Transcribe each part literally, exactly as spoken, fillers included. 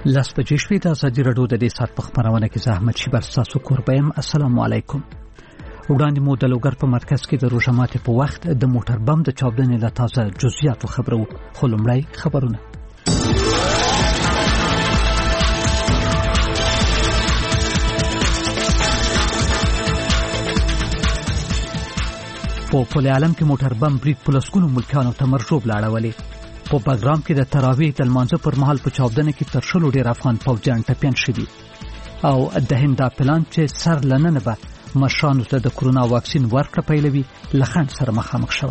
لاس بجې شوې د ازادي راډیو د دې ساعت په خبرونه کې زه احمد شیبر تاسو کوربم. السلام علیکم. وړاندې مو د لوګر په مرکز کې د روژه ماتي په وخت د موټر بم د چاودنې له تازه جزئیاتو خبرو. خو لومړی خبرونه. په پل عالم کې موټر بم برید په لسګونو ملکیانو ته مرجوب لاړولې. په بګرام کې د تراویح د لمانځه پر مهال په چاودنه کې تر شلو ډیر افغان پوځیان ټپیان شوي او د هند پلان چې سر لننه به مشرانو ته د کرونا واکسین ورکړه پیلوي لخن سره مخامخ شوه.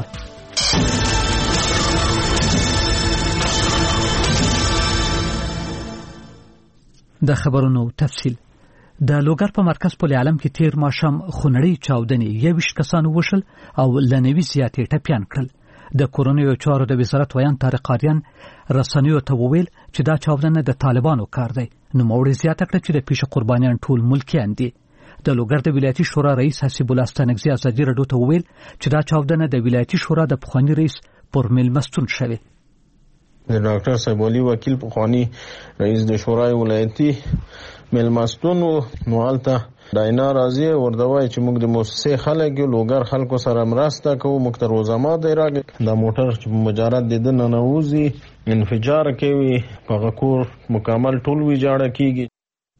د خبرونو تفصیل. د لوګر په مرکز پل عالم کې تیر ماښام خونړۍ چاودنې یویشت کسانو وشل او لنوي زیاتې ټپیان کړل. د کورونیو چارو د وزارت ویان طارق آریان رسنیو ته وویل چې دا چاودنه د طالبانو کار دی. نو موړي زیاته کړه چې د پیښې قربانیان ټول ملکیان دي. د لوګر د ولایتي شورا رئیس حسیب الله ستانکزی ازادي راډیو ته وویل چې دا چاودنه د ولایتي شورا د پخوانی رئیس پر میلمستون شوه. د ډاکټر صاحب علي وکیل پخوانی رئیس د شورای ولایتي میلمستون نو حالته داینا راځي وردوای چې موږ د موسسه خلک لوګر خلکو سره مرسته کوو. موږ تر روزما دی راغی د موټر چې مجرد د ننوزي انفجار کوي په کور مکمل ټول ویجاړه کیږي.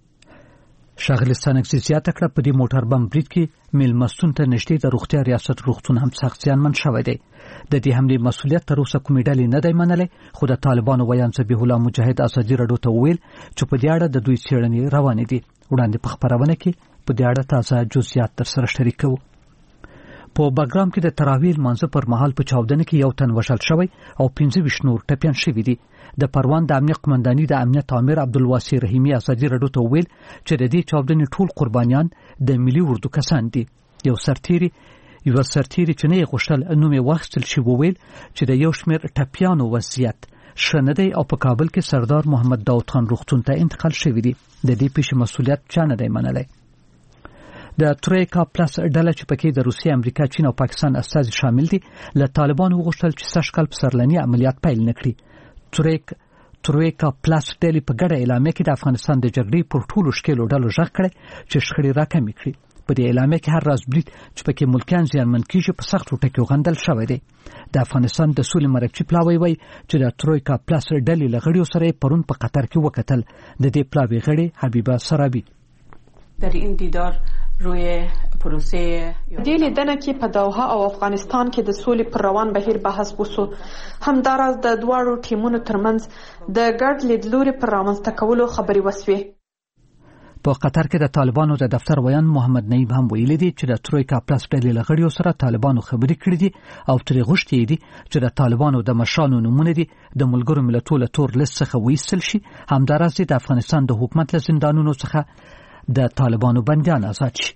شغلستان اکسیسیات کړه په دې موټر بم برید کې میلمستون ته نشټي د روغتیا ریاست روغتون هم سخت زیانمن شوی دی. د دې حمله مسؤلیت تر اوسه کومې ډلې نه دی منلې. خو د طالبانو ویان ذبیح الله مجاهد ازادي راډیو ته ویل چې په دې اړه د دوی څېړنې روانې دي. وړاندې په خبرونه کې په دې اړه تازه جزئیات تر سره شریکو. په بګرام کې د تراویح لمانځه پر مهال په چاودنه کې یو تن وژل شوی او پنځه ویشت نور ټپیان شوي دي. د پروان د امنیت قومنداني د امنیت امیر عبدالواسع رحیمی ازادي راډیو ته ویل چې د دې چاودنې ټول قربانیان د ملي اردو کسان دي. یو سرتیری یو سرتیری چې نه غوښتل نومې واخیستل شي وویل چې د یو شمېر ټپیانو وضعیت ښه نه دی او په کابل کې سردار محمد داود خان روغتون ته انتقال شوی دی. د دې پیښې مسؤلیت چا نه دی منلی. د ترویکا پلس ډله چې پکې د روسیې، امریکا، چین او پاکستان استازي شامل دي له طالبانو وغوښتل چې سږکال پسرلني عملیات پیل نکړي. ترویک ترویکا پلس ډلې په ګډه اعلامیه کې د افغانستان د جګړې پر ټولو شکلو ډلو غږ کړی چې شخړې راکمې کړي. په دې اعلامیه کې هر راز برید چې پکې ملکیان زیانمن کیږي په سختو ټکو غندل شوی دی. د افغانستان د سولې مرکزی پلاوی وایي چې د ترویکا پلس ډلې له غړیو سره پرون په قطر کې وکتل. د دې پلاوی غړي حبیبه سرابی در این دیدار روی پروسه دې لیدنه کې په دوحه او افغانستان کې د سولې پر روان بهیر بحث وشو. همداراز د دواړو ټیمونو ترمنځ د ګډ لیدلوري پر رامنځته کولو خبرې وسوې. په قطر کې د طالبانو د دفتر ویان محمد نعیم هم ویلي دي چې د ترویکا پلس ډلې له غړیو سره طالبانو خبرې کړې دي او ترې غوښتي دي چې د طالبانو د مشرانو نومونه دي د ملګرو ملتونو له تور لیست څخه وایستل شي. همداراز د افغانستان د حکومت له زندانونو څخه د طالبانو بندیان آزاد شي.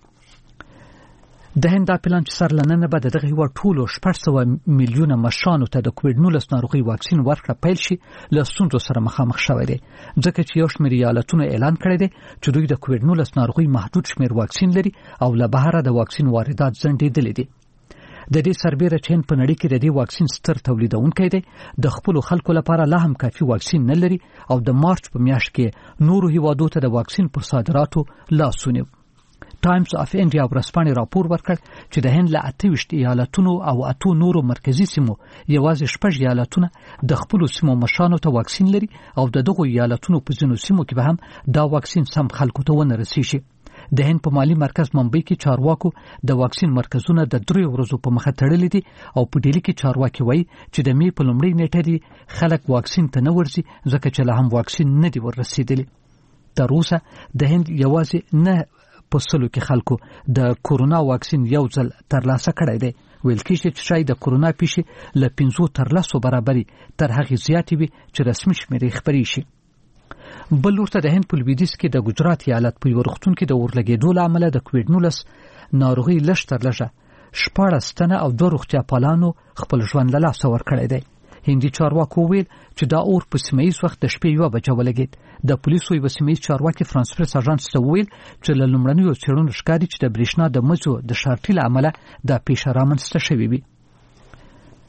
د هند پلان چې سر لننه به دغه هیواد ټولو شپږ سوه میلیونه مشرانو ته د کووډ نولس ناروغي واکسین ورکړه پیل شي له ستونزو سره مخامخ شوی دی. ځکه چې یو شمېر ایالتونو اعلان کړی دی چې دوی د کووډ نولس ناروغي محدود شمېر واکسین لري او له بهره د واکسین واردات ځنډېدلي دي. د دې سربېره چین په نړۍ کې د دې واکسین ستر تولیدونکی دی. د خپل خلکو لپاره لا هم کافي واکسین نه لري او د مارچ په میاشت کې نورو هیوادو ته د واکسین پر صادراتو لاس ونیو. ټایمز اف انډیا ورځپاڼې راپور ورکړ چې د هند له اته ویشت ایالتونو او اتو نورو مرکزی سیمو یوازې شپږ ایالتونه د خپل سیمو مشرانو ته واکسین لري او د دغو ایالتونو په ځینو سیمو کې به هم دا واکسین سم خلکو ته ونه رسیږي. د هند په مالی مرکز ممبئی کې چارواکو د واکسین مرکزونه د درې ورځو په مخه تړلي دي او په ډیلی کې چارواکي وایي چې د می په لومړۍ نیټه دی خلک واکسین ته نه ورځي ځکه چې له هم واکسین نه دی ورسېدلی. تر اوسه د هند یوازې نه په سلو کې خلکو د کورونا واکسین یو ځل ترلاسه کړی دی. ویل کېږي چې شاید د کورونا پیښې له پنځو تر لسو برابرې تر هغې زیاتې وي چې رسمي شمېرې خپرې شي. بل ورته د هند په لویدیځ کې د ګجرات ایالت په یو روغتون کې د اورلګېدو له امله د کووډ نولس ناروغي لږ تر لږه شپاړس تنه او دوه روغتیا پالانو خپل ژوند له لاسه ورکړی دی. هندي چارواکو ویل چې دا اور په سیمه‌ییز وخت د شپې یوه بجه ولګېد. د پولیسو یو سیمه‌ییز چارواکي فرانس پریس اژانس ته ویل چې له لومړنیو څېړنو ښکاري چې د برېښنا د مزو د شارټي له امله دا پیښه رامنځته شوې وي.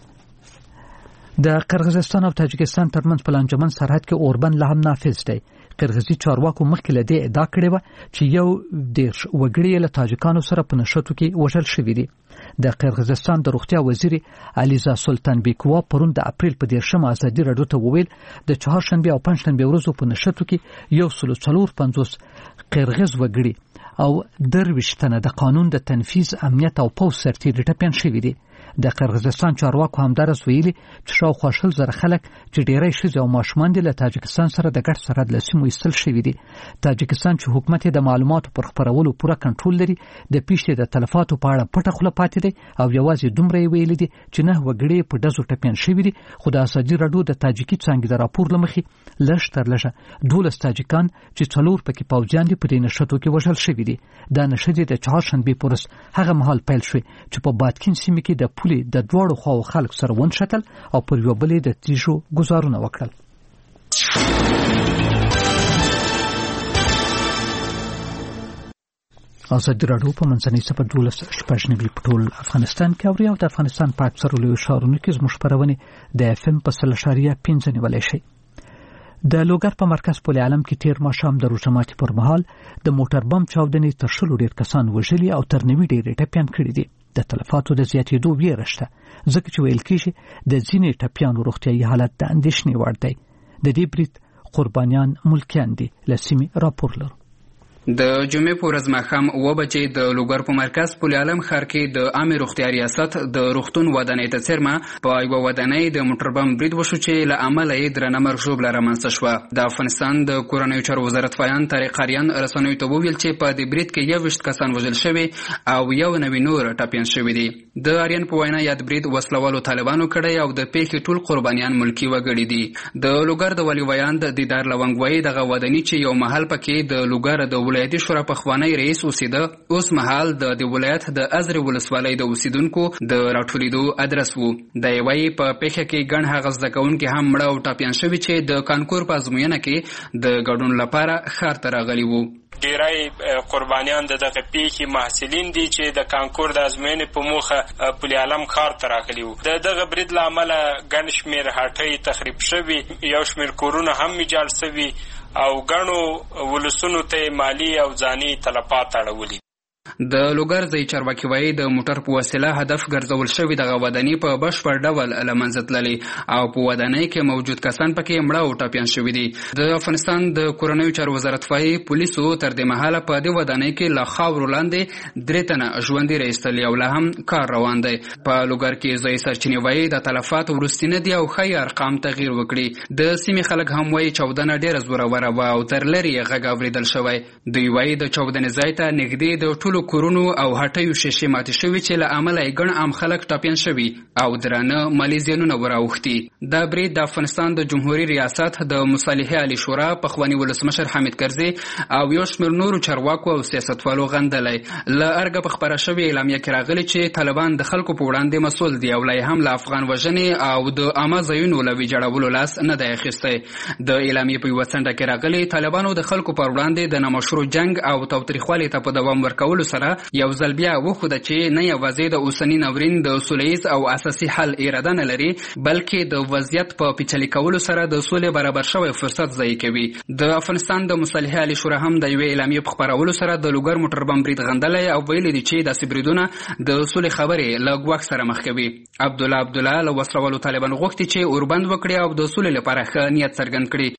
د قرغیزستان او تاجکستان ترمنځ په لانجمن سرحد کې اوربند لا هم نافذ دی. قرغیزي چارواکو مخکې له دې ادعا کړې و چې یو دیرش وګړي له تاجکانو سره په نښتو کې وژل شوي دي. د قرغیزستان د روغتیا وزیر علیزا سلطان بیکوا پرون د اپریل په دیرشمه ازادي راډیو ته وویل د چهارشنبه او پنځشنبه ورځو په نښتو کې یو سل څلور پنځوس قرغیز وګړي او درویشت تنه د قانون د تنفیذ امنیت او پوځ سرتیري ټپیان شوي دي. د قرغیزستان چارواکو همدارس ویلي چې شاوخوا شل زره خلک چې ډیری ښځې او ماشومان دي له تاجکستان سره د ګډ سرحد له سیمو ایستل شوي دي. تاجکستان چې حکومت د معلوماتو پر خپرولو پوره کنټرول لري د پیښې د تلفاتو په اړه پټه خوله پاتې دی او یوازې دومره یې ویلي دي چې نه وګړي په ډزو ټپیان شوي دي. خو د ازادي راډیو د تاجکي څانګې د راپور له مخې لږ تر لږه دولس تاجکان چې څلور پکې پوځیان دي په دې نښتو کې وژل شوي دي. دا نښتې د چهارشنبې په ورځ هغه مهال پیل شوې چې په بادکین سیمه کې د پولې د دواړو خواو خلک سره ونښتل او پر یو بل د تیږو ګزارونه وکړل. ازادي راډیو په منځنۍ سفر دولس شپږ نوي په ټول افغانستان کې اوري او د افغانستان په اکثرو لویو ښارونو کې زموږ خپرونې د اف ام په سل اشاریه پنځه نیولی شي. د لوګر په مرکز پل عالم کې تیر ماښام د روژه ماتي پر مهال د موټر بم چاودنې تر شلو ډېر کسان وژلي او تر نوي ډېر ټپیان کړي دي. د تلفاتو د زیاتېدو ویره شته ځکه چې ویل کېږي د ځینې ټپیانو روغتیایي حالت د اندېښنې وړ دی. د دې برید قربانیان ملکیان دي. له سیمې راپور لرو. د جمعې په ورځ ماښام اوه بجې د لوګر په مرکز پل عالم ښار کې د عامې روغتیا ریاست د روغتون ودانۍ ته څیرمه په یوه ودانۍ د موټر بم برید وشو چې له امله یې درنه مرګ ژوبله رامنځته شوه. د افغانستان د کورنیو چارو وزارت فایان طارق اریان رسنیو ته وویل چې په دې برید کې یوویشت کسان وژل شوي او یو نوي نور ټپیان شوي دي. د اریان په وینا یاد برید وسلوالو طالبانو کړی او د پیښې ټول قربانیان ملکي وګړي دي. د لوګر د ولي ویاند دیدار لونګ وایي دغه ودانۍ چې یو مهال پکې د لوګر د ولایتي شورا پخوانی رئیس اوسېده اوس مهال د د ولایت د ازرې ولسوالۍ د اوسیدونکو د راټولیدو ادرس وو. د یوې په پیښه کې ګڼ هغه زده کوونکي هم مړه او ټپیان شوي چې د کانکور په ازموینه کې د ګډون لپاره ښار ته راغلي وو. ډیری قربانیان د دغه پیښې محصلین دي چې د کانکور د ازموینې په موخه پل عالم ښار ته راغلي وو. د دغه برید له امله ګڼ شمېر هټۍ تخریب شوي، یو شمېر کورونه هم ویجاړ شوي او ګڼو ولسونو ته مالی او ځاني تلفات اړولي. د لوګر ځای چارواکي وایي د موټر په وسیله هدف ګرځول شوي دغه ودانۍ په بشپړ ډول له منځه تللې او په ودانۍ کې موجود کسان پکې مړه او ټپیان شوي دي. د افغانستان د کورنیو چارو وزارت وایي پولیسو تر دې مهاله په دې ودانۍ کې له خاورو لاندې درې تنه ژوندي راایستلي او لا هم کار روان دی. په لوګر کې ځای سرچینې وایي د تلفات وروستي نه دي او ښایي ارقام تغییر وکړي. د سیمې خلک هم وایي چاودنه ډېره زوروره وه او تر لرې یې غږ اورېدل شوی. دوی وایي د چاودنې ځای ته نږدې د ټولو کورونو او هټیو شیشې ماتې شوي چې له امله یې ګڼ عام خلک ټپیان شوي او درانه مالي زیانونه وراوښتي. دا برید د افغانستان د جمهوري ریاست د مصالحې عالي شورا پخواني ولسمشر حامد کرزي او یو شمېر نورو چارواکو او سیاستوالو غندلی. له ارګه په خپره شوې اعلامیه کې راغلي چې طالبان د خلکو په وړاندې مسؤل دي او لا یې هم له افغان وژنې او د عامه ځایونو له ویجاړولو لاس نه دی اخیستی. د اعلامیې په یوه څنډه کې راغلي طالبانو د خلکو پر وړاندې د نامشروع جنګ او تاوتریخوالي ته په دوام ورکولو سره یو ځل بیا وښوده چې نه یوازې د اوسني ناورین د سوله ییز او اساسي حل اراده نه لري بلکې د وضعیت په پیچلي کولو سره د سولې برابر شوی فرصت ضایع کوي. د افغانستان د مصالحې عالي شورا هم د یوې اعلامیې په خپرولو سره د لوګر موټر بم برید غندلی او ویلي دي چې داسې بریدونه د سولې خبرې له ګواښ سره مخ کوي. عبدالله عبدالله له وسلوالو طالبانو غوښتي چې اوربند وکړي او د سولې لپاره ښه نیت څرګند کړي.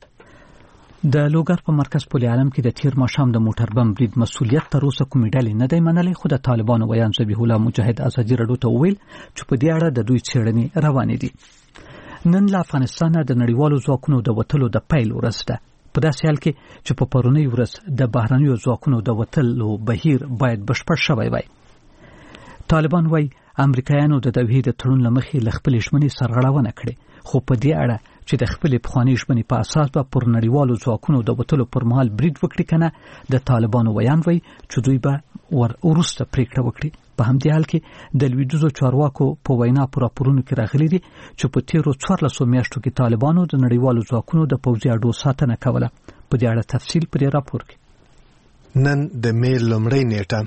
د لوګر په مرکز پل عالم کې د تیر ماښام د موټر بم برید مسؤلیت تر اوسه کومې ډلې نه دی منلی، خو د طالبانو ویان ذبیح الله مجاهد ازادي راډیو ته وویل چې په دې اړه د دوی څېړنې روانې دي. نن له افغانستانه د نړیوالو ځواکونو د وتلو د پیل ورځ ده. په داسې حال کې چې په پرونۍ ورځ د بهرنیو ځواکونو د وتلو بهیر باید بشپړ شوی وای. طالبان وایي امریکایانو د دوحې د تړون له مخې له خپلې ژمنې سرغړونه کړې، خو په دې اړه چې د خپلې پخوانۍ ژمنې په اساس به پر نړیوالو ځواکونو د وتلو پر مهال برید وکړي که نه، د طالبانو ویان وایي چې دوی به ور وروسته پرېکړه وکړي. په همدې حال کې د لویدیځو چارواکو په وینا په راپورونو کې راغلي دي چې په تیرو څوارلسو میاشتو کې طالبانو د نړیوالو ځواکونو د پوځي اډو ساتنه کوله. په دې اړه تفصیل په دې راپور کې. نن د مې لومړۍ نیټه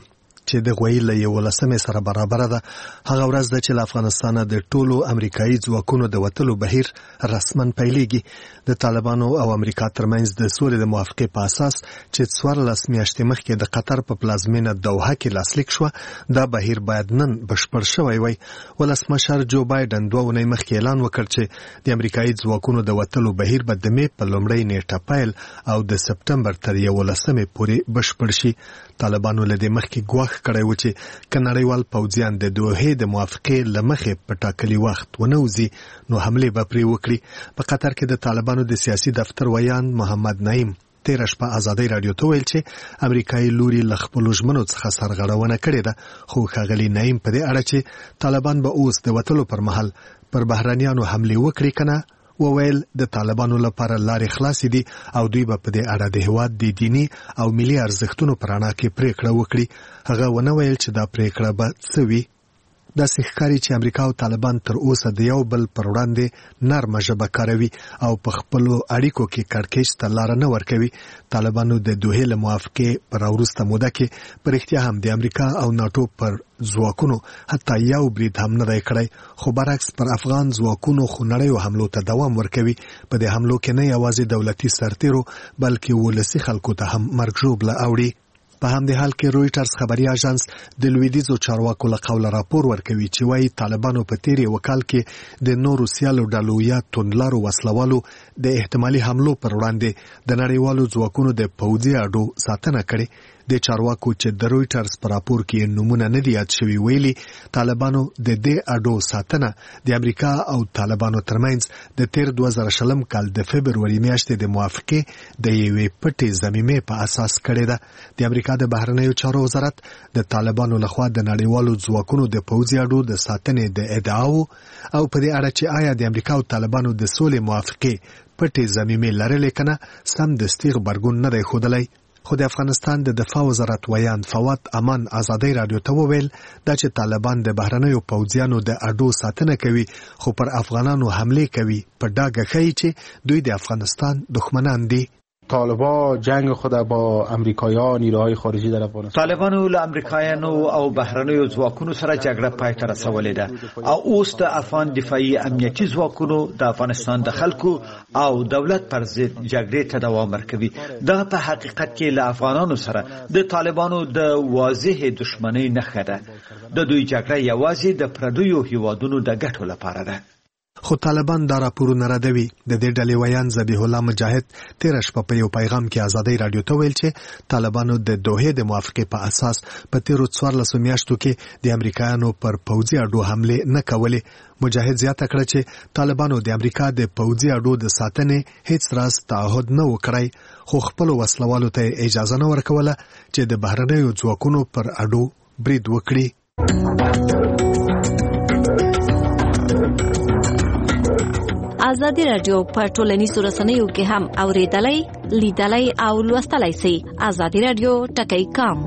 چې د غوي له یولسمې سره برابر ده هغه ورځ ده چې له افغانستان د ټولو امریکایي ځواکونو د وتلو بهیر رسمن پیلېږي. د طالبانو او امریکا ترمنځ د سولې د موافقې په اساس چې څوارلس میاشتې مخکې د قطر په پلازمینه دوحه کې لاسلیک شو دا بهیر باید نن بشپړ شوی وي. ولسمشر جو بایدن دوه اونۍ مخکې اعلان وکړ چې د امریکایي ځواکونو د وتلو بهیر به د مې په لومړۍ نیټه پیل او د سپټمبر تر یولسمې پورې بشپړ شي. طالبانو له دې مخکې ګواښ کړی و چې که نړیوال پوځیان د دوحې د موافقې له مخې په ټاکلي وخت ونه وځي نو حملې به پرې وکړي. په قطر کې د طالبانو د سیاسي دفتر ویان محمد نعیم تیره شپه ازادۍ راډیو ته ویل چې امریکایي لوري له خپلو ژمنو څخه سرغړونه کړې ده. خو ښاغلي نعیم په دې اړه چې طالبان به اوس د وتلو پر مهال پر بهرنیانو حملې وکړي که نه وویل د طالبانو لپاره لارې خلاصې دي او دوی به په دې اړه د هېواد د دیني او ملي ارزښتونو په رڼا کې پریکړه وکړي. هغه ونه ویل چې دا پریکړه به څه وي. داسې ښکاري چې امریکا او طالبان تر اوسه د یو بل پر وړاندې نرمه ژبه کاروي او په خپلو اړیکو کې کړکېچ ته لاره نه ورکوي. طالبانو د دوحې له موافقې په راوروسته موده کې په رښتیا هم د امریکا او ناټو پر ځواکونو حتی یو برید هم نه دی کړی، خو برعکس پر افغان ځواکونو خونړیو حملو ته دوام ورکوي. په دې حملو کې نه یوازې دولتي سرتیرو بلکې ولسي خلکو ته هم مرګ ژوبله اوړي. په همدې حال کې رویټرز خبري اژانس د لویدیځو چارواکو له قوله راپور ورکوي چې وايي طالبانو په تیر یو کال کې د نورو سیالو ډلو یا توندلارو وسلوالو د احتمالي حملو پر وړاندې د نړیوالو ځواکونو د پوځي اډو ساتنه کړې. د چارواکو چې د رویټرز په راپور کې نومونه نه دي یاد شوي ویلي طالبانو د دې اډو ساتنه د امریکا او طالبانو ترمنځ د تیر دوه زره شلم کال د فبروري میاشتې د موافقې د یوې پټې ضمیمې په اساس کړې ده. د امریکا د بهرنیو چارو وزارت د طالبانو لخوا د نړیوالو ځواکونو د پوځي اډو د ساتنې د ادعاو او په دې اړه چې آیا د امریکا او طالبانو د سولې موافقې پټې ضمیمې لرلې که نه سمدستي غبرګون نه دی ښودلی. خو د افغانستان د دفاع وزارت ویان فواد امان ازادۍ راډیو ته وویل دا چې طالبان د بهرنیو پوځیانو د اډو ساتنه کوي خو پر افغانانو حملې کوي په ډاګه ښیي چې دوی د افغانستان دښمنان دي. طالبان جنگ خود با امریکایان نیروهای خارجی در افغانستان طالبانو له امریکایانو او بهرنیو ځواکونو سره جګړه پای ته رسولې ده او اوس د افغان دفاعي امنیتي ځواکونو د افغانستان د خلکو او دولت پر ضد جګړې ته دوام ورکوي. دا په حقیقت کې له افغانانو سره د طالبانو د واضح دښمنۍ نښه ده. د دوی جګړه یوازې د پردیو هیوادونو د ګټو لپاره ده. خو طالبان دا راپورونه ردوي. د دې ډلې ویان ذبیح الله مجاهد تیره شپه په یو پیغام کې ازادۍ راډیو ته ویل چې طالبانو د دوحې د موافقې په اساس په تیرو څوارلسو میاشتو کې د امریکایانو پر پوځي اډو حملې نه کولې. مجاهد زیاته کړه چې طالبانو د امریکا د پوځي اډو د ساتنې هیڅ راز تعهد نه وکړی خو خپل وسلوالو ته اجازه نه ورکوله چې د بهرنیو ځواکونو پر اډو برید وکړي. ازادي راډیو په ټولنیزو رسنیو کې هم اوریدلای، لیدلای او لوستلای شئ. ازادي راډیو ټکی کام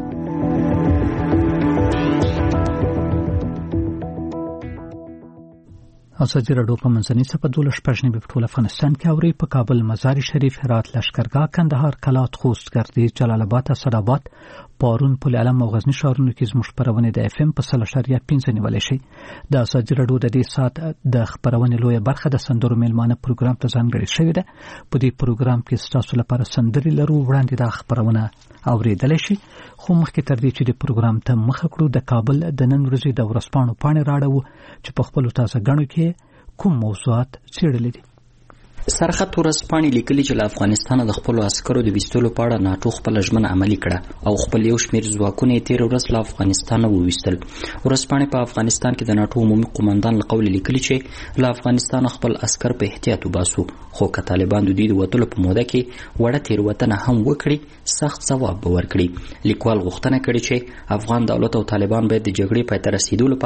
ازادي راډیو په منځنۍ صفحه دولس پښنې په ټول افغانستان کې اوري. په کابل، مزار شریف، هرات، لشکرګاه، کندهار، کلات، خوست، ګردیز، جلال آباد، اسداباد، پارون، پل علم او غزنی ښارونو کې زموږ خبرونه د اف ام په سل اشاریه پنځه نیولای شي. د ازادي راډیو د دې سات د خبرونه لویه برخه د سندرو میلمانه پروګرام ته ځانګړې شوې ده. په دې پروګرام کې تاسو لپاره سندري لرو وړاندې د خبرونه اوریدل شي. خو مخکې تر دې چې د پروګرام ته مخه کړو د کابل د نن ورځې د ورځپاڼو پاڼې راړو چې په خپل تازه غنو کې کوم موضوعات څېړلي دي. سرخط ورځپاڼې لیکلي چې له افغانستان د خپلو عسکرو د ویستلو په اړه ناټو خپله ژمنه عملي کړه او خپل یو شمېر ځواکونه یې تېره ورځ له افغانستانه وویستل. ورځپاڼې په افغانستان کې د ناټو عمومي قومندان له قوله لیکلي چې له افغانستانه خپل عسکر په احتیاط وباسو، خو که طالبان د دوی د وتلو په موده کې وړه تېروتنه هم وکړي سخت ځواب به ورکړي. لیکوال غوښتنه کړې چې افغان دولت او طالبان باید د جګړې پای ته رسېدو لپاره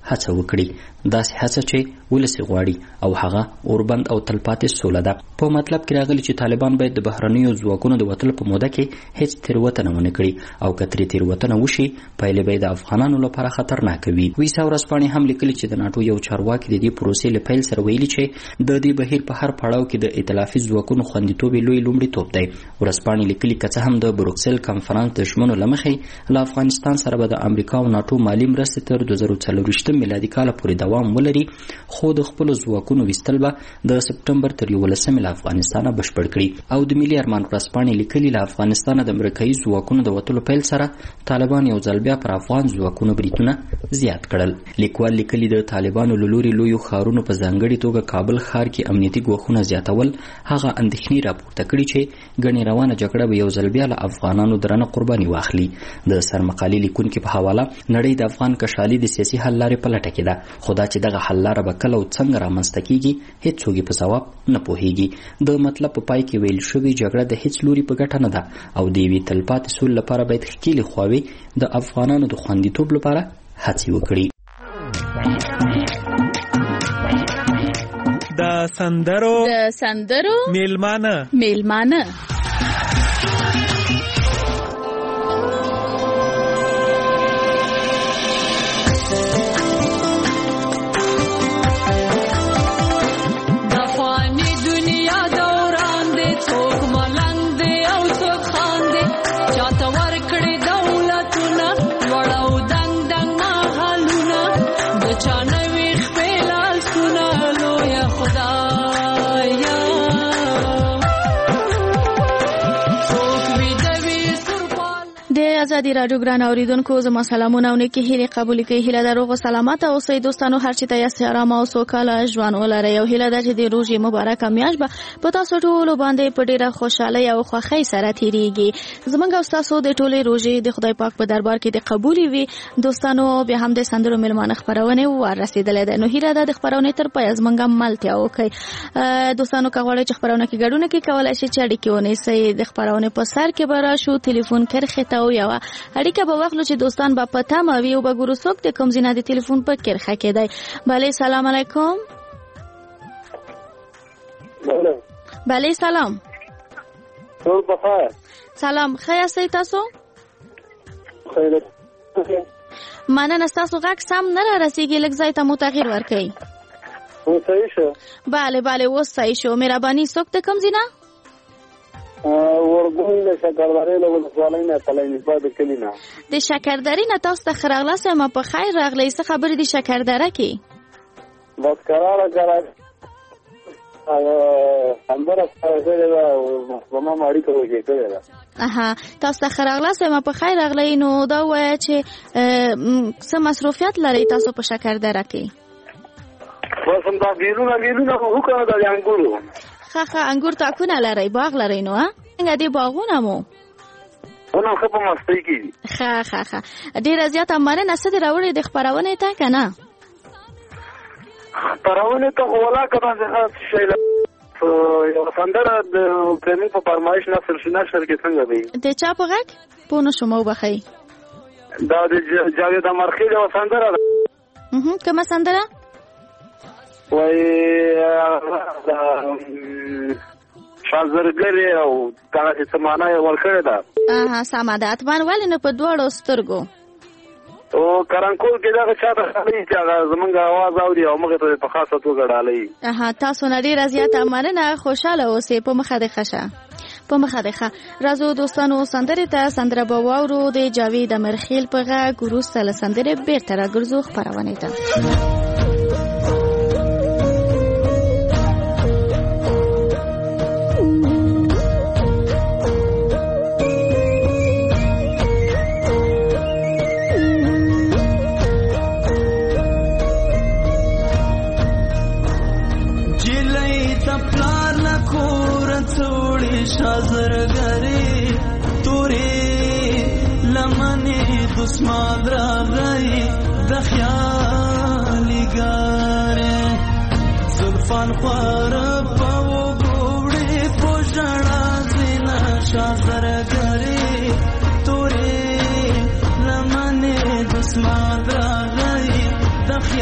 هڅه وکړي داسې هڅه چې ولس غواړي او هغه اوربند او تلپاتې سوله ده. په مطلب کې راغلي چې طالبان باید د بهرنیو ځواکونو د وتلو په موده کې هیڅ تېروتنه ونه کړي او که ترې تېروتنه وشي پایلې به د افغانانو لپاره خطرناکه وي. ویسا ورځپاڼې هم لیکلي چې د ناټو یو چارواکي د دې پروسې له پیل سره ویلي چې د دې بهیر په هر پړاو کې د ائتلافي ځواکونو خوندیتوب لوی لومړیتوب دی. ورځپاڼې لیکلي که څه هم د بروکسل کنفرانس د ژمنو له مخې له افغانستان سره به د امریکا او ناټو مالي مرستې تر دوه زره څلوېښتم میلادي کال پورې دوام ولري، خو د خپلو ځواکونو ویستل به د سپټمبر تر یولسمې له افغانستانه بشپړ کړي. او د ملي ارمان ورځپاڼې لیکلي له افغانستانه د امریکایي ځواکونو د وتلو پیل سره طالبان یو ځل بیا پر افغان ځواکونو بریدونه زیات کړل. لیکوال لیکلي د طالبانو له لوري لویو ښارونو په ځانګړې توګه کابل ښار کې امنیتي ګواښونه زیاتول هغه اندېښنې راپورته کړي چې ګڼې روانه جګړه به یو ځل بیا له افغانانو درنه قرباني واخلي. د سرمقالې لیکونکي په حواله نړۍ د افغان کشالي د سیاسي حل لارې په لټه کې ده، خو دا چې دغه حل لاره به کله او څنګه رامنځته کیږي هیڅوک یې په ځواب نه پوهیږي. د مطلب په پای کې ویل شوي جګړه د هیڅ لوري په ګټه نه ده او د یوې تلپاتې سولې لپاره باید ښکېلې خواوې د افغانانو د خوندیتوب لپاره هڅې وکړي. د سندرو د سندرو میلمانه میلمانه آزادی رادیو ګران اوریدونکو زما سلامونه او نیکی هیله قبول کړئ. هیله ده روغ سلامت او اوسئ دوستانو، هر چی ته یې آرام او سوکاله ژوند ولرئ. او هیله ده چې د روژې مبارکه میاشت به په تاسو ټولو باندې په ډیره خوشحالۍ او خوښۍ سره تیریږي. زمونږ او تاسو د ټولې روژې د خدای پاک په دربار کې د قبول وي. دوستانو بیا هم د سندرو میلمانه خبرونه ور رسیدلې ده، نو هیله ده د خبرونه تر پای زمونږ ملتیا وکړي. دوستانو که غواړئ چې خبرونه کې ګډون کې کولای شئ چې اړیکې ونیسئ. د خبرونه په سر کې به راشو ټلیفون کرخه ته او یو اړیکه به واخلو چې دوستان به پته موي او به ګورو څوک د کوم ځای د ټلیفون په کرخه کې دی. بله سلام علیکم. بله بله سلام. ټول بخیر. سلام خیر سي تاسو؟ خیر. مننه، تاسو غږ سم نه را رسیږي، لږ ځای ته مو تغییر ورکړئ. و صحیح شو؟ بله بله اوس صحیح شو. مهرباني څوک د کوم ځای نه؟ ورګون د شکردرې له ولسوالۍ نه تللی نسبت د کلي نه. د شکردرې نه تاسو ته ښه راغلاست. ما په خیر راغلی. څه خبرې دي شکردره کې؟ بس کراره کراره سندره سره شوې ده او زما هم اړیکه وشي کړې ده. اها تاسو ته ښه راغلاست. ما په خیر راغلی. نو دا ووایه چې څه مصروفیت لرئ تاسو په شکردره کې؟ بس همدا بیرونه بیرونه خو وکړه د انګورو. ښه ښه انګور تاکونه لرئ، باغ لرئ نو ها؟ څنګه دي باغونه مو؟ ونه ښه په مستۍ کې دي. ښه ښه ښه ډېره زیاته مننه. څه دې راوړې د خپرونې ته که نه؟ خپرونې ته خو ولاکه داسې شی یوه سندره د پرېمي په فرمایش نشر نشر کې څنګه دی؟ د چا په غږ؟ پوه نه شوم وبښئ. دا د جاوید امرخیل یوه سندره ده. کومه سندره؟ وای دا شازرګری او دغه څه معنا یې ورکړې ده. اها سمه ده. اتمان ولې نه په دواړو سترګو؟ او کرانکول کې دغه چا ته ښکاري چې هغه زمونږ اواز اوري او موږ ته په خاصه توګه ډالۍ. اها تاسو نه ډېره زیاته مننه. خوشحاله اوسئ. په مخه دې ښه شه. په مخه دې ښه. راځو دوستانو سندرې ته. سندره به واورو د جاوید امرخیل په غږ. وروسته له سندرې بېرته راګرځو خپرونې ته. شازرګری تورې لمنې دسمان راغی د خیالي ګارې زلفان خوار په وګوړې په ژړا زینا شازرګری تورې لمنې دسمان راغی د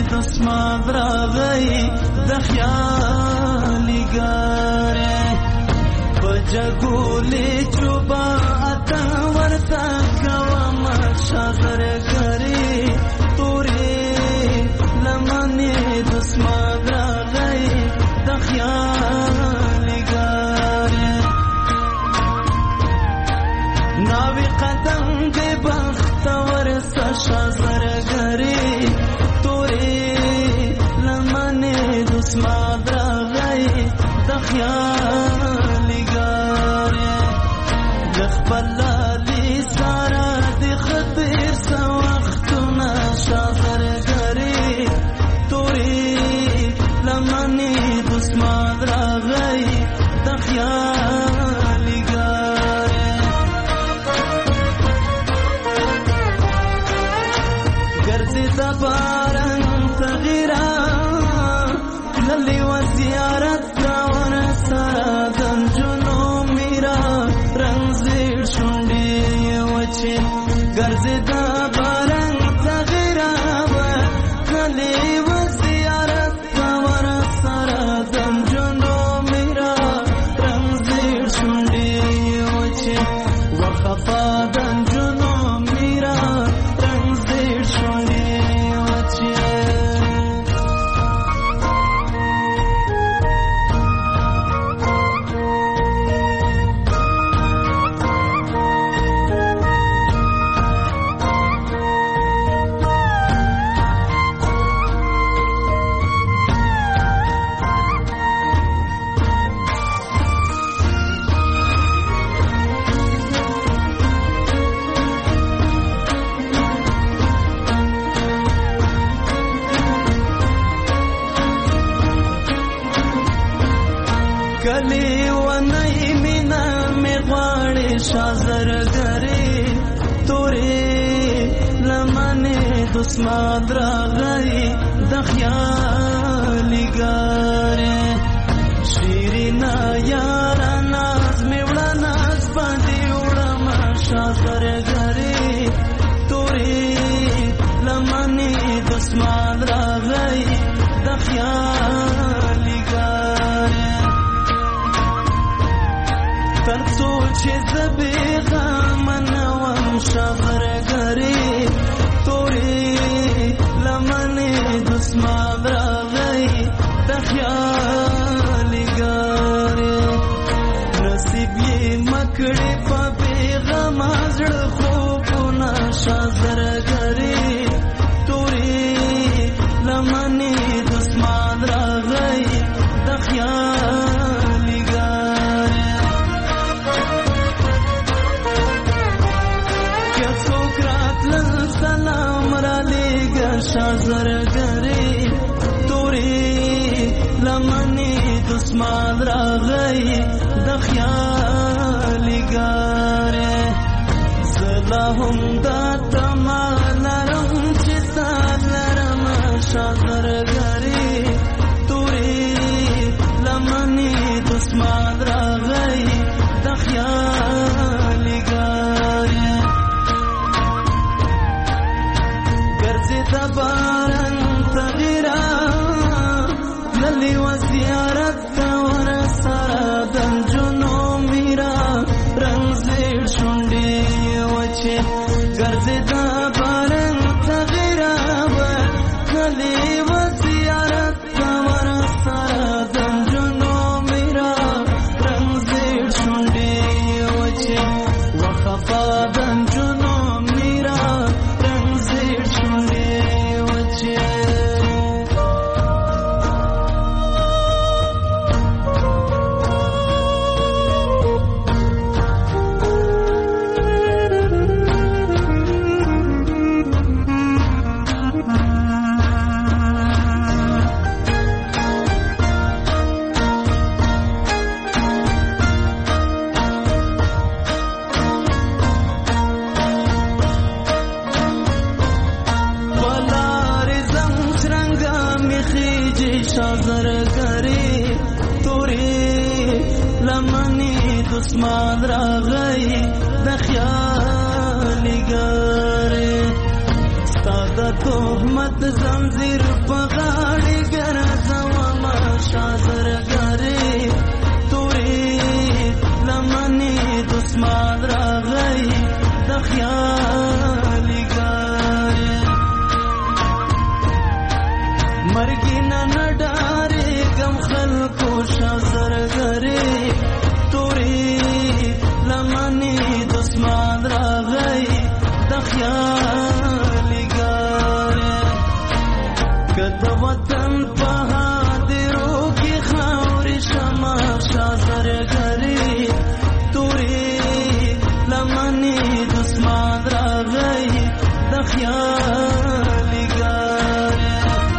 دسمال راغی د خیالي ګارې په جګولې چوبا اته ورته کوم شاغر ګری تورې لمنې دسمال راغی د خیالي ګارې ناوی قدم دې بخت ورته شاغر ګری دسمال راغی د خیالي ګارې د خپل لالي ساره د خطر څه وختونه شاغر ګری تورې لمنې دسمال راغی د خیالي ګارې ګرځي د باران تغیرا للی و زیارت کاور سرا دنجنو میرا رنگ زیر شنڈی وچی گرزی دا بارنگ تغیراب للی و زیارت کاور سرا دنجنو میرا رنگ زیر شنڈی وچی وخفا دنجنو میرا رنگ زیر شنڈی وچی کلی و نئی مینا می غواړي شاغر ګری تورې لمنې دسمال راغی د خیالي ګارې شیرینا یارا ناز می وړه ناز باندې وړم شاغر ګری تورې لمنې دسمال راغی د خیالي ګارې ترڅو چې زبې غمنوم شاغر ګری تورې لمنې دسمال راغی د خیالي ګارې نصیب یې مکړې په بېغم زړه خوبونه شاغر ګری تورې لمنې دسمال راغی د خیالي ګارې سلام را لېږه شاغر ګری تورې لمنې دسمال راغی د خیالي ګارې زه لا هم دا تمه لرم چې تا لرم شاغر ګری تورې لمنې دسمال راغی د خیالي ګارې د باران تغیرا للی و زیارت کاور سرا دنجنو میرا رنگ زیر شنڈی وچی گرزی د باران تغیرا للی و زیارت کاور سرا دنجنو میرا رنگ زیر شنڈی وچی وخفا دنجنو میرا رنگ زیر شنڈی دسمال راغی د خیالي ګارې ستا د تهمت زنجیر په غاړې ګرځومه شازرګرې تورې لمنې دسمال راغی د خیالي ګارې مرګي نه نه ډارېږم خلکو شازرګرې تورې لمنې دسمال راغی د خیالي ګارې که د وطن په هادرو کې خاورې شمه شازرګرې تورې لمنې دسمال راغی د خیالي ګارې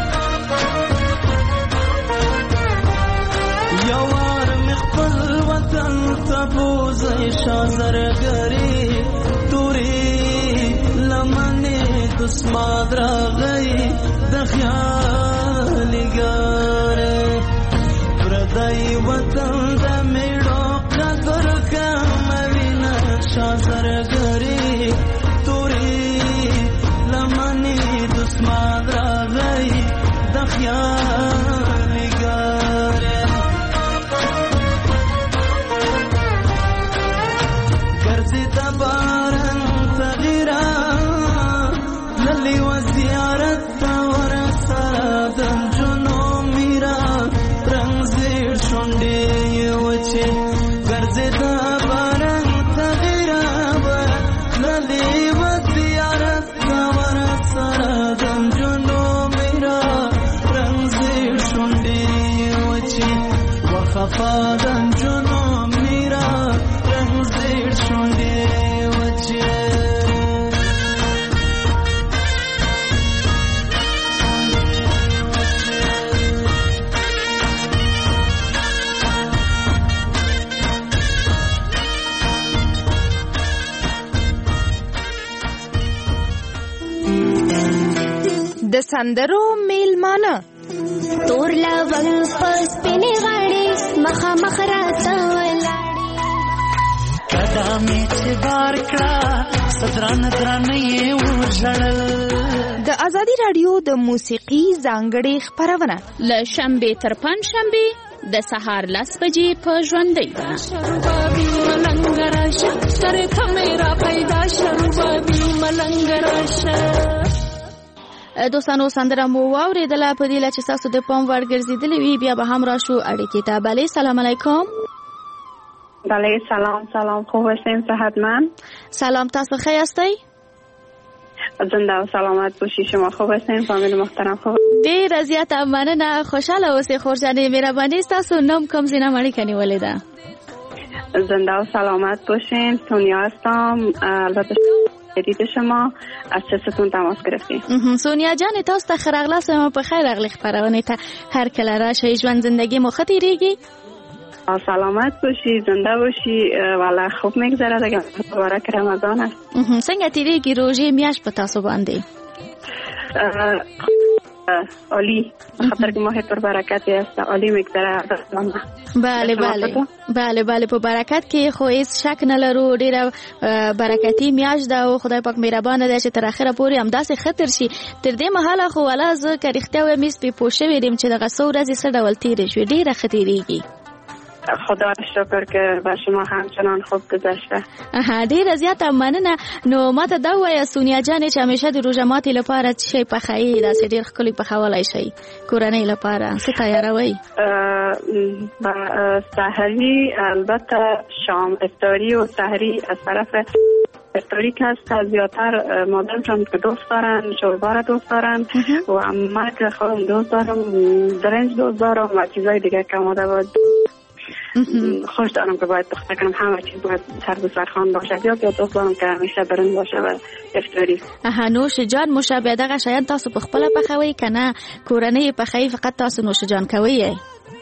یو وار مې خپل وطن ته بوځئ شازرګرې تورې لمنې دسمال راغی د خیالي ګارې پردی وطن د میړو قدر کموینه شازرګرې تورې لمنې دسمال راغی د خیالي ګارې ګرځي د باران تغیرا للی و زیارت تا ورسره د جنو میرا رنگ زیر شونډې وچې ګرځي د باران تغیرا للی و زیارت تا ورسره د جنو میرا رنگ زیر شونډې وچې وخفا د جنو میرا رنگ زیر شونډې وچې د سندرو میلمانه تور لونګ پس پینې غاړي مخامخ راته ولاړې قدمې چې بار کړه صدران درنې وژړل د ازادي رادیو د موسیقي ځانګړې خبرونه له شنبې تر پنځشنبې د سهار لس بجې په ژوندۍ شربابي ملنګ راشه سره کمرا پیدا شربابي ملنګ راشه دوستانو سندره مو واورېدله په دې له چې ستاسو د پام وړ ګرځېدلې وي بیا به هم راشو اړیکې ته بله سلام علیکم بله سلام سلام خوب هستین صحتمند سلام تاسو ښه یاستئ زنده و سلامت باشی شما خوب هستین فامیل محترم خوب ډېره زیاته مننه خوشحاله اوسئ خورجانې مهرباني ستاسو نام کوم ځای نه اړیکه نیولې ده زنده و سلامت باشین سونیا هستم البته دید شما از چستون تماس گرفتیم سونیا جان تاسو ته ښه راغلاست ما په خیر راغلی خپرونې ته هر کله راشئ ژوند زندگی مو ښه تېرېږي سلامت باشی زنده باشی والا خوب میگذره دیگه مبارک رمضان است څنګه تېرېږي روژې میاشت په تاسو باندې عالی خاطر که ماه پر برکتی است عالی میگذره بله بله بله بله په برکت کې خو هیڅ شک نه لرو ډیره برکتی میاشت ده او خدای پاک مهربانه دی چې تر اخره پورې همداسې ښه تېر شي تر دې مهاله خو والا زه که رښتیا وایم هېڅ پې پوه شوې یم چې دغه څو ورځې څه ډول تېرې شوې ډېره ښه تېرېږي خدا را شکر که با شما همچنان خوب گذشته. ډیره زیاته مننه. نو ماته دا وایه سونیا جانې چې همیشه د روژه ماتې لپاره څه شی پخوئ داسې ډېر ښکلی پخولی شئ کورنۍ لپاره څه تیاروئ؟ سحری البته شام افطاری و سحری از طرف افطاری که هست زیادتر مادرم چون که دوست دارن شوربه را دوست دارن و اما که خودم دوست دارم برنج دوست دارم و چیزای دیگه که آماده بود خوش دارم که باید پخته کنم همه چیز باید سر به سرخان باشه یا که دوست دارم که همیشه برنج باشه و افطاری. اها نوش جان مشابه دغه شیان تاسو په خپل پخوي کنه کورنۍ پخوي فقط تاسو نوش جان کوي؟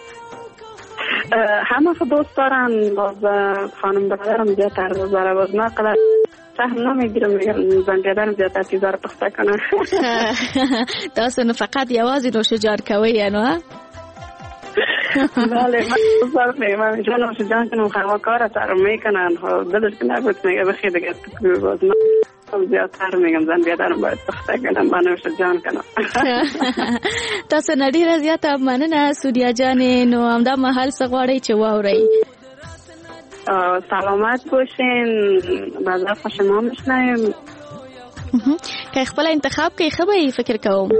همه خود دوست دارن باز خانم برادرم زیادتر دوست داره باز نه قدر سهم نمیگیرم میگم زنجدرم زیادتر چیزا رو پخته کنن. تاسو نو فقط یوازې نوش جان کوي نو؟ بله من دوست دارم من جان نوش جان کنم خواهد کار سرم میکنن دلش که نبود میگه بخیر دیگه تو باز نه زیاتر میگم زن بیادرم باید پخته کنم بنوش جان کنم. تاسو نه ډیره زیاته مننه سوریا جانې. نو همدا مهال څه غواړئ چې واورئ؟ سلامت باشین، بعد از شما میشنیم که خپل انتخاب که خبری فکر کوم.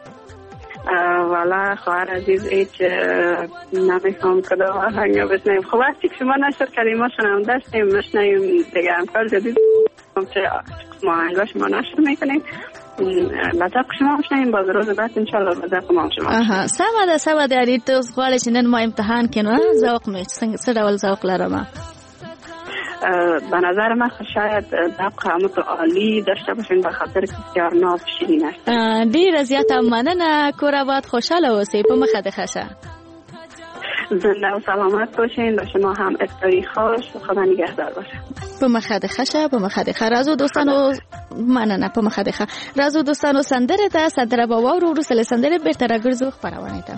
والا خواهر عزیز ایچ نمیخوام کدام آهنگ بشنیم. خب وقتی که شما نشد کلمه شنم داشتیم بشنیم دیگه امکار جدید چه ما آهنگا شما نشد میکنیم لطف شما بشنیم باز روز بعد انشالله لطف ما شما. آها سمه ده سمه ده یعنی تو غواړی چې نن ما امتحان کنو ذوق می څه ډول ذوق لرم؟ به نظر من شاید ذوق همت عالی داشته باشین به خاطر که بسیار ناز شیرین است. ډیر زیاته مننه. کور آباد خوشحاله اوسئ. په مخه د خشه زنده و سلامت باشین. به شما هم افتاری خوش خدا نگهدار باشه. په مخه د خشه په مخه د خ رازو دوستانو مننه. په مخه د خ رازو دوستانو سندره ته سندره به واورو وروسته سندره بیرته راګرځو خبرونه ته.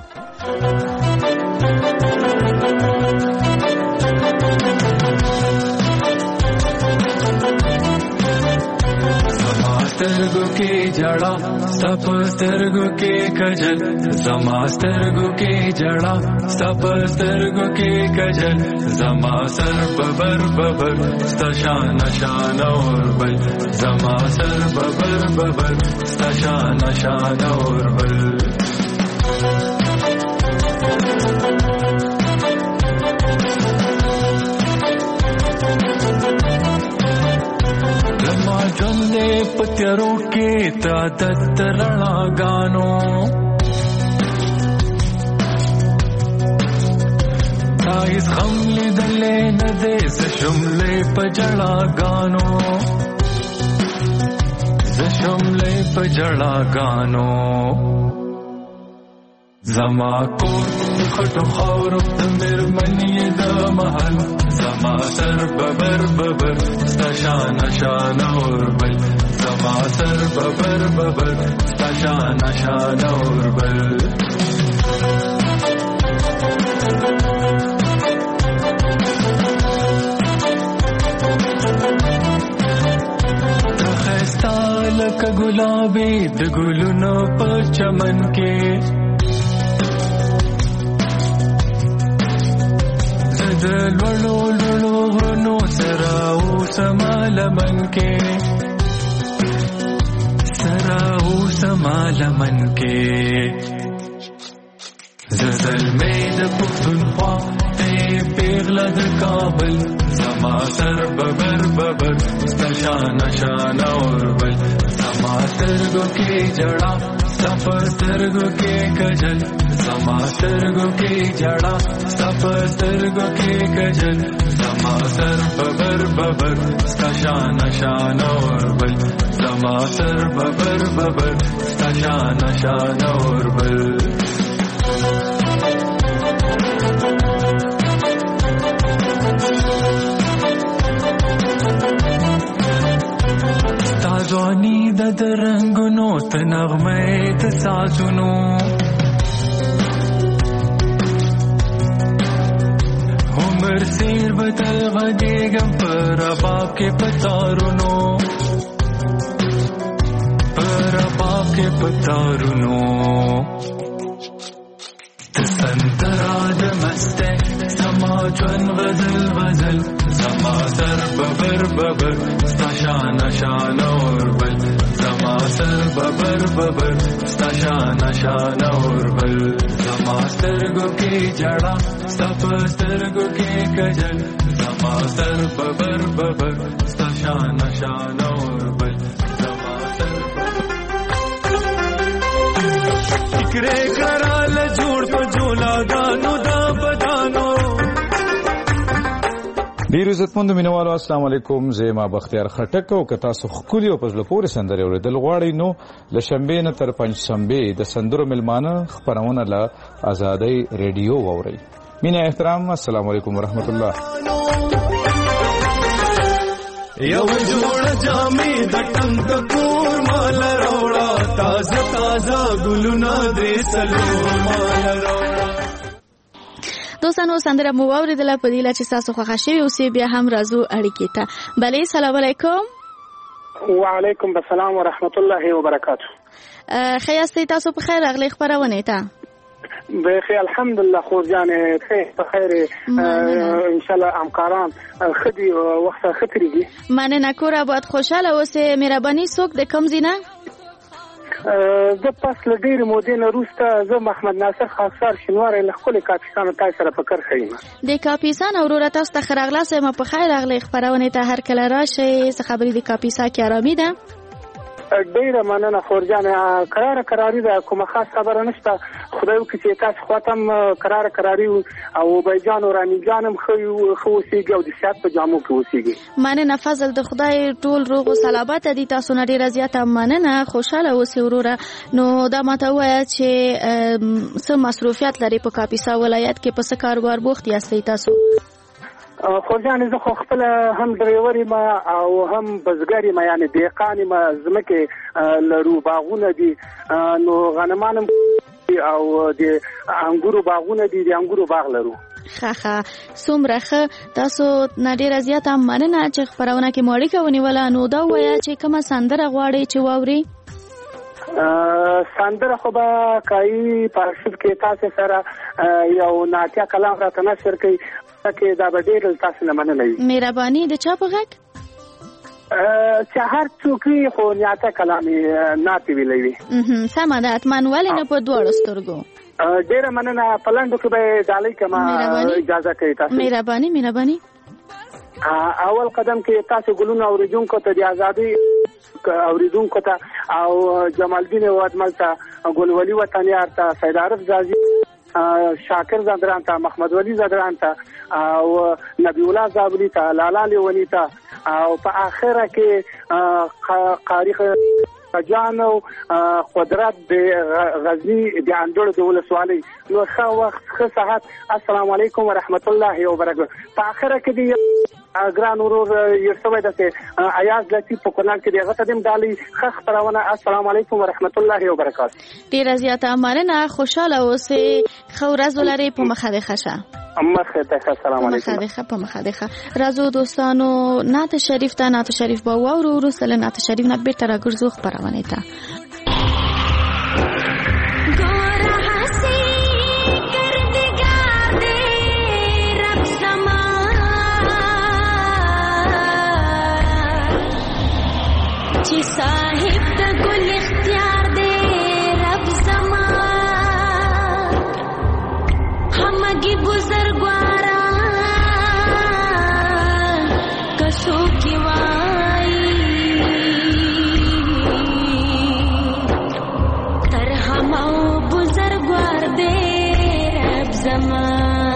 سترګو کې جړا سپ سترګو کې کجل زما سترګو کې جړا سپ سترګو کې کجل زما سر ببر ببر ستشان شان اور بل زما سر ببر ببر ستشان شان اور بل جندے پتیروں کے تعدد رڼا گانو تایس خملی دلے ندے زشملے پجڑا گانو زشملے پجڑا گانو زما کو خټو خاورو تمر منی د محل زما سر ببر ببر ستشان شان اور بل زما سر ببر ببر ستشان شان اور بل خستا لک گلابی د ګلونو په چمن کې لولو لولو غرنو سراو سمالمن کے سراو سمالمن کے زلزل میں د پختونخوا تے پیغله د کابل زما سر ببر ببر ستشان شان اور بل زما سترګو کې جړا سفر سترګو کې کجل زما سترګو کې جړا سفر سترګو کې کجل زما سر ببر ببر ستشان شان اور بل زما سر ببر ببر ستشان شان اور بل ځواني د رنگونو ته نغمه د سازونو عمر سیر بدل غږېږم په رباب کې په تارونو په رباب کې په تارونو د سندرا د مسته زما ژوند غزل غزل زما سر ببر ببر ستشان شان اور بل زما سر ببر ببر ستشان شان اور بل زما سترګو کې جړا سپ سترګو کې کجل زما سر ببر ببر ستشان شان اور بل زما سر فکرې کرال جوړ په جولا غانو دا بدانو. ډیر عزتمند مینوالو السلام علیکم. زه ما بختیار خټک او که تاسو خولي او پزله پورې سندرې اوریدل غواړئ نو له شنبې نه تر پنځ شنبې د سندرو ملمانه خبرونه له آزادۍ ریډیو واورئ. مینه احترام السلام علیکم ورحمت الله. یو جوړ جامې د ټنګ کور مال راوړه تازه تازه ګلونه دې سلو مال راوړه. دوستانو سندره مو واوریدله په دې لا چې تاسو خوښ شوي اوسئ بیا هم راځو اړیکې ته. بلې سلام علیکم. وعلیکم السلام ورحمت الله وبرکاته. خیاستی تاسو په خیر راغلی خبرونه ته. بخیر الحمدلله خورجان خیر په خیر ان شاء الله همکاران خدي وخت خطرېږي. مننه کور آباد خوشاله اوسې. مهرباني څوک د کوم ځای نه؟ زه پس له ډېرې مودې نه وروسته زه محمد ناصر خاکسار شینواری له خپلې کاپیسانو تاسو سره په کرښه یم. د کاپیسان وروره تاسو ته ښه راغلاست. یم په خیر راغلی خپرونې ته هر کله راشئ. څه خبرې د کاپیسا کې ارامي ده؟ ډیره مننه خورجان. قرار قراری ده کومه خاص خبره نشته. خدای وکړي چې تاسو خاطم قرار قراری او بیجان او رانی جانم خو خو سیږي او د شات په جامو کې وسیږي. مننه فضل د خدای ټول روغ او سلامت دي. تاسو نه ډیره زیاته مننه. خوشاله اوسئ وروره. نو دا ماته وایي چې څه مصروفیت لري په کاپیسا ولایت کې، په څه کاروبار بوخت یاستئ تاسو؟ خورجان زه خو خپل هم ډریوري ما او هم بزګري ما، یعنی دیقانی ما، زمکه لرو باغونه دي، نو غنمانم او د انګورو باغونه دي، د انګورو باغ لرو. خخه څومره ښه. تاسو نه ډیره زیاته مننه چې خبرونه کې مو اړیکه ونیوله. نو دا وایه چې کومه سندره غواړئ چې واورئ؟ سندره خو به کوي په ارشیف کې تاسو سره یو ناتیا کلام راته نشر کوي کې دا به ډېر تاسو نه مننه وي. مهرباني د چا په غږ؟ چې هر څوک خو ناتیا کلام ناتې ویلی وي. سمه ده. اتمن ولې نه په دواړو سترګو؟ ډېره مننه. په لنډو کې به ډالۍ کما اجازه کوي تاسو. مهرباني مهرباني. اول قدم کې تاسو ګلونه اوریدونکو ته د ازادي اوریدونکو ته او جمال الدین وادمل ته، ګلولي وطنیار ته، سید عارف زازي، شاکر زندران ته، محمد ولی زندران ته او نبی الله زابلی ته، لالا لیونی ته، او په اخره کې قاری جانو قدرت د غزنی د اندړ د ولسوالۍ. نو ښه وخت ښه ساعت. السلام علیکم ورحمت الله وبرکاته. په اخره کې دی ګران ورور یوسوی دته ایاز لطیف په کونړ کې دغه تدیم ډالۍ خخ پرونه. السلام علیکم ورحمت الله وبرکاته. ډیر زیاته مننه. خوشاله اوسئ. خو ورځ ولرئ. په مخه ده ښه. مخه ته السلام علیکم. مخه ده په مخه ده. راځو دوستانو نعت شریف ته. نعت شریف به واورو. وروسته نعت شریف نه بیرته راګرځو خبرونه ته. چې صاحب د ګل اختیار دې رب زما، همګي بزرګوارا کسو کی وای تر همو بزرګوار دې رب زما،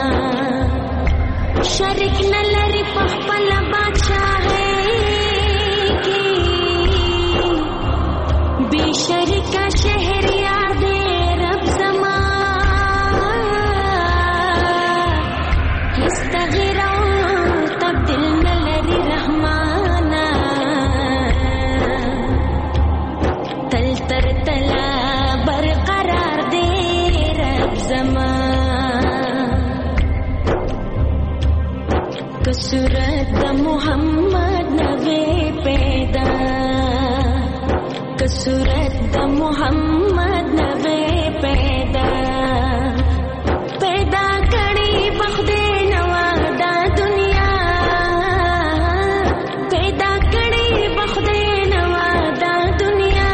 شریک نه لري په خپل بادشاہ شریکا شهریار دې رب زما، استغیرا تبدل نلری رحمانا، تل تر تلا برقرار دې رب زما، کسورت محمد نوی پیدا، کسورت د محمد نوی پیدا، پیدا کړي بخدای نوا دا دنیا، پیدا کړي بخدای نوا دا دنیا،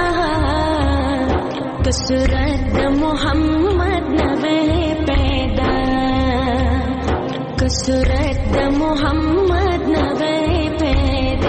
کسورت د محمد نوی پیدا، کسورت د محمد نوی پیدا،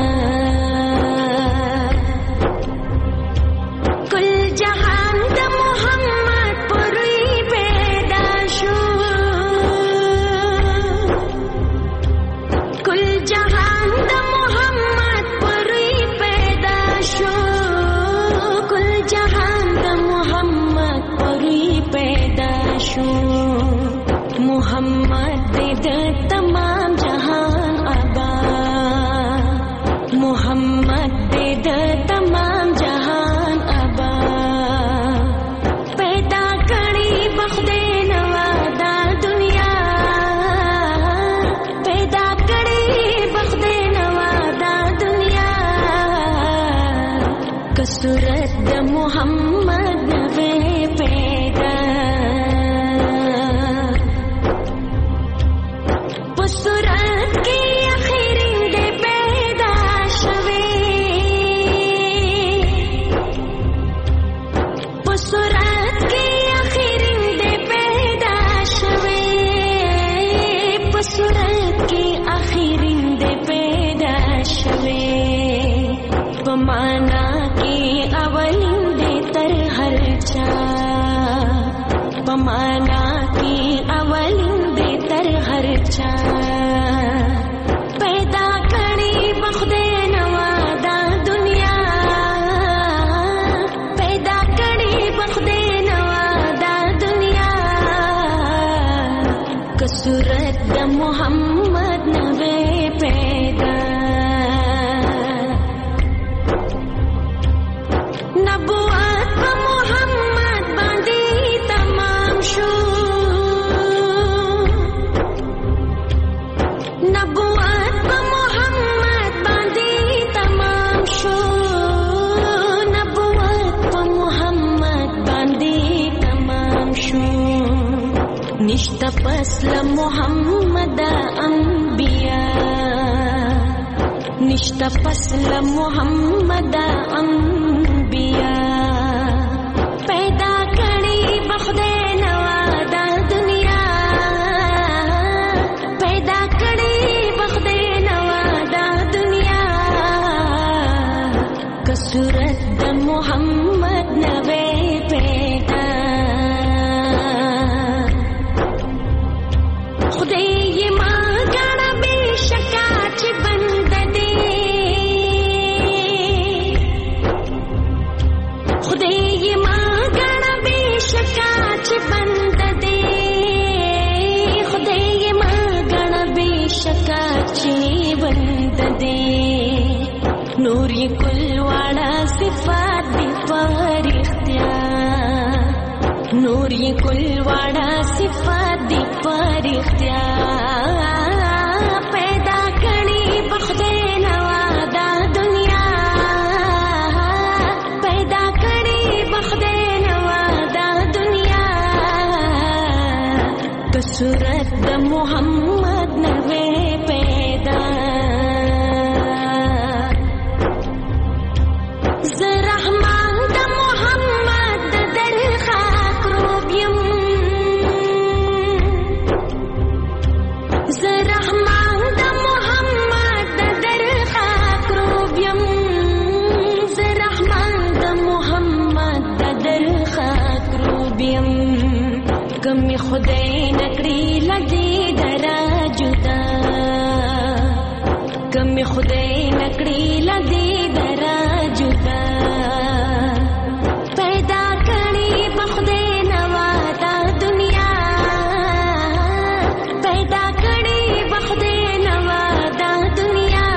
محمد دے تمام جہان آبا، محمد دے تمام جہان آبا، پیدا کری بخدے نوا دا دنیا، پیدا کری بخدے نوا دا دنیا، صورت د محمد نوې پیدا په صورت کې اخرین دې پیدا شوه په صورت کې اخرین دې پیدا شوه په صورت کې اخرین دې پیدا شوه پمانا کی اولین دے تر ہر چا پمانا کی اولین دے تر ہر چا پیدا کری بخدے نوادا دنیا پیدا کری بخدے نوادا دنیا کسورت د محمد نوے پیدا نبوت په محمد باندې تمام شو نبوت په محمد باندې تمام شو نبوت په محمد باندې تمام شو نشتا پس ل محمد انبیاء نشتا پس ل محمد انبیاء پیدا کړي بخدای نوادا دنیا پیدا کړي بخدای نوادا دنیا کسورت د محمد نوې پیدا خدای یې ما ګڼه بې شکا چې بند دی خدای یې ما ګڼه بې شکا چې بند دی خدای یې ما ګڼه بې شکا چې بند دی نور یې کل واړه صفات دي پر اختیار نور یې کل واړه صفات دي پر اختیار پیدا کړي بخدای نوادا دنیا پیدا کړي بخدای نوادا دنیا کسورت د محمد نوې پیدا زه رحمان د محمد د در خاک روب یم زه رحمان د محمد د در خاک روب یم زه رحمان د محمد د در خاک روب یم کمی خدای نکړي لدی درا جدا کمی خدای نکړي لدی درا جدا پیدا کړي بخدای نوادا دنیا پیدا کړي بخدای نوادا دنیا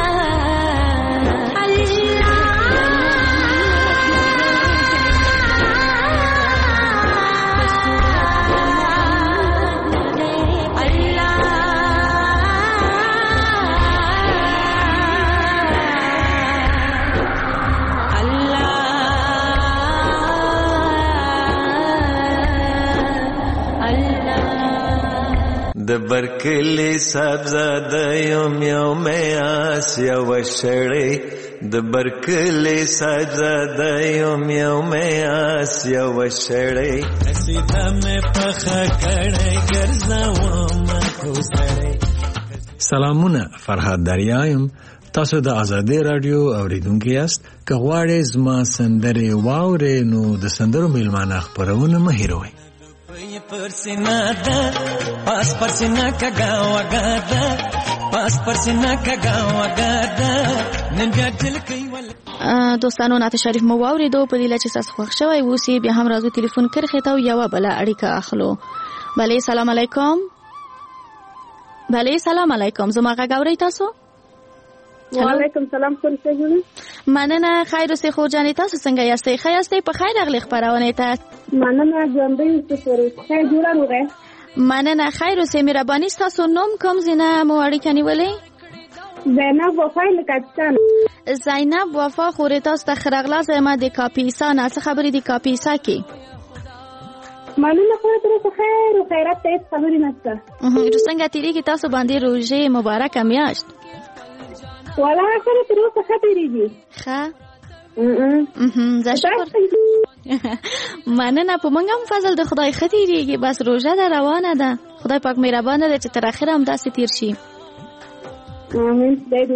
د برکلی صاحبزاده یم یو میاس یو شړی د برکلی صاحبزاده یم یو میاس یو شړی سیده مې پخه کړی ګرځوم خو سړی سلامونه فرهاد دریا یم تاسو د آزادی رادیو اوریدونکي یاست که غواړئ زما سندرې واورئ نو د سندرو میلمانه خپرونه مه هېروئ پرسینا دا پاس پرسینا کگا وگا دا پاس پرسینا کگا وگا دا نن بیا دل کوي ول دوستانو نعت شریف مو واوریدو په دې لچ تاسو خوښ شوی وسی بیا هم راځو ټلیفون کرخه ته یو بل اړیکه اخلو بله سلام علیکم بله سلام علیکم زما غاوري تاسو وعلیکم سلام څنګه یې مننه خیر اوسې خور جانې تاسو څنګه یاستئ خیر یاستئ په خیر اغلی خبرونه ته مننه ژوندۍ اوسئ خیر جوړه وره مننه خیر اوسې مهرباني تاسو نوم کوم زینه مو اړیکه نیولې زینب وفای له پاکستان زینب وفا خورې تاسو ته خرغلا زما د کاپیسا نه څه خبرې دي کاپیسا کې مننه خو تر څه خیر او خیرات ته خبرې نشته اه څنګه تیریږي تاسو باندې روزه مبارکه میاشت ولا سره تر څه خبرېږي ښه اه زه شکر مننه په موږ هم فضل د خدای خديږي بس روزه ده روانه ده خدای پاک مهربان دی چې تر اخره هم داسې تیر شي امين دایو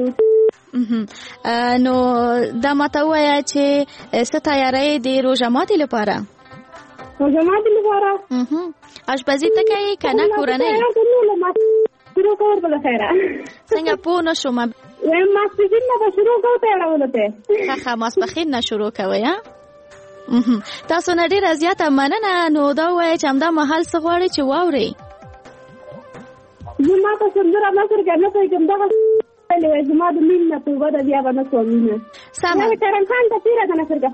نو دا ماته وایي چې څه تیاری دی روزه ماتي لپاره روزه ماتي لپاره اشپزي ته کوي کنه کورنۍ شروع کول بل خیره څنګه پوه نشم وایم ماسپخین نه شروع کوو ته راولته ښه ښه ماسپخین نه شروع کوي ها تاسو نه ډیره زیاته مننه نو دا وایي چې همدا محل څه غواړي چې واوري زما ته سندره نصر کنه ته کوم دغه لوي زما د مين نه په ودا بیا باندې کومینه سمه کرن خان ته پیره کنه سرګه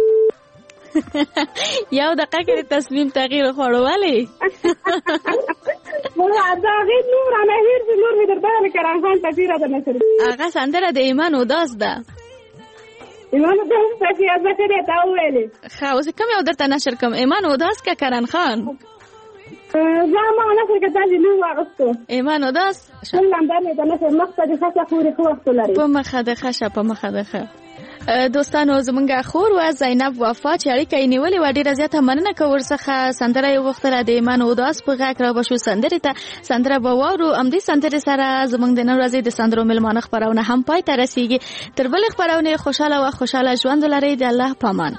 یو دقیقه کې تصمیم تغییر خوړولې ولا دا غیر نور انا هیر نور می دربار کرن خان ته پیره کنه سرګه هغه سندره د ایمان وداس ده ایمان وداس ته یې ځکه تا ویلې خا اوس کوم یو درته نشر کوم ایمان وداس کا کرن خان زما نصر کته دی نو واغستو ایمان وداس څنګه باندې د نصر مخته د خاصه خوري خو وخت لري په مخه د خاصه په مخه د خ دوستانو زمونږه خور و زینب وفا چې اړیکه یې نیولې و ډیره زیاته مننه کوم ورڅخه سندره یو وختره د ایمان وداس په غاک را بشو سندره ته سندره به وورو ام دې سندره سره زمونږ د نن ورځې د سندرو ملمانه خبرونه هم پای ته رسیږي تر بل خبرونه خوشاله او خوشاله ژوند لري د الله پامان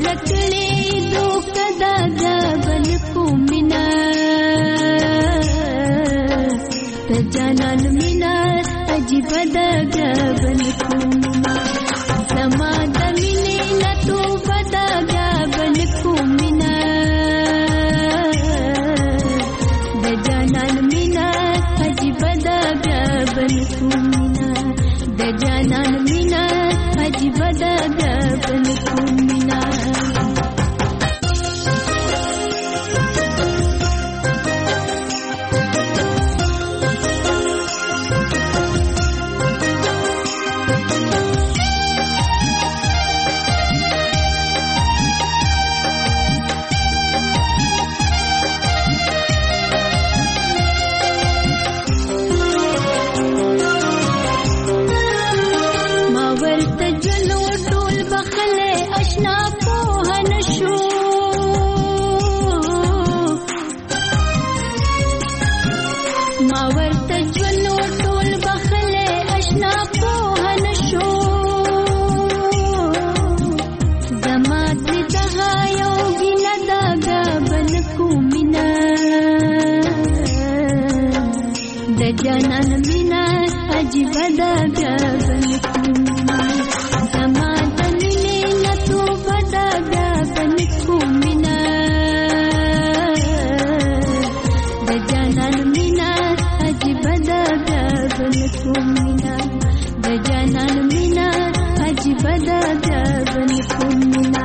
ورکړې دوکه دا بل کومنا د جانان مینا عجیب دا بل کومنا زما د مینې نه تو بدا بل کومنا د جانان مینا عجیب دا بل کومنا د جانان مینا عجیب دا بل کومنا جانان مینا عجیب دا بل کومنا زما د مینې نه تو بدا بل کومنا د جانان مینا عجیب دا بل کومنا د جانان مینا عجیب دا بل کومنا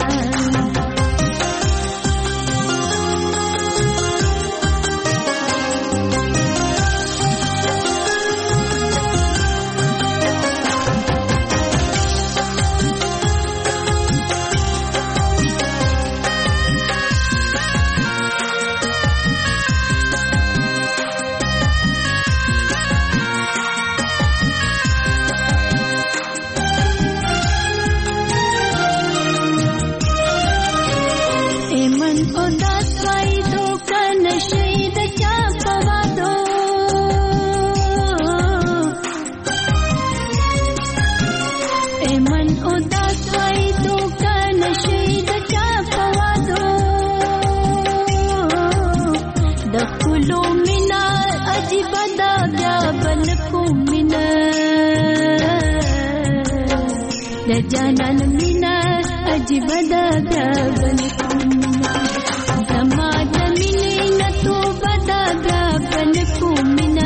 جانان مینا عجیب دا بل کومنا زما د مینې نه تو بدا بل کومنا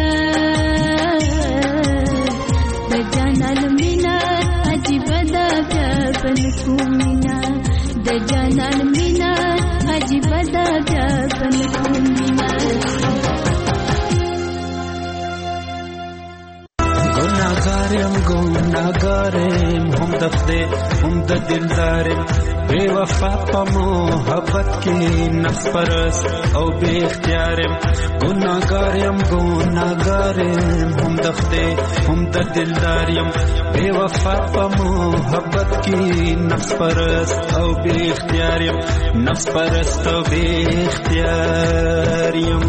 د جانان مینا عجیب دا بل کومنا د جانان مینا عجیب دا بل کومنا ګناګارم ګناګارم هم د خدای هم د دلدارم بے وفا په محبت کې نفس پرست او بے اختیارم ګناګارم ګناګارم هم د خدای هم د دلدارم بے وفا په محبت کې نفس پرست او بے اختیارم نفس پرست او بے اختیارم